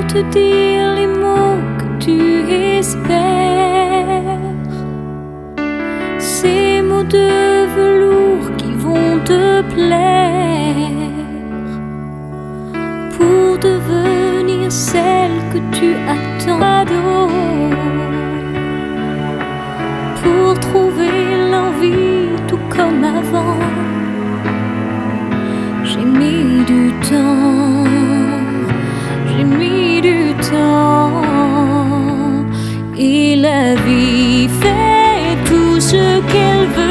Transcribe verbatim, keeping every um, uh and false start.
te dire les mots que tu espères, ces mots de velours qui vont te plaire, pour devenir celle que tu attends, pour trouver l'envie tout comme avant. J'ai mis du temps, j'ai mis du temps, et la vie fait tout ce qu'elle veut.